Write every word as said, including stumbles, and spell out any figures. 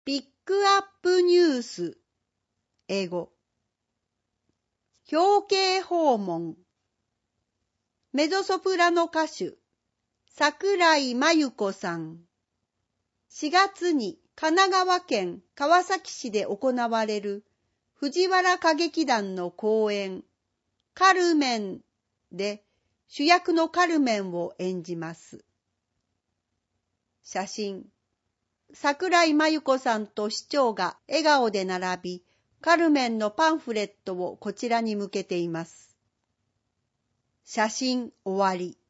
ピックアップニュース英語表敬訪問メゾソプラノ歌手桜井真由子さんしがつに神奈川県川崎市で行われる藤原歌劇団の公演カルメンで主役のカルメンを演じます。写真桜井真由子さんと市長が笑顔で並び、カルメンのパンフレットをこちらに向けています。写真終わり。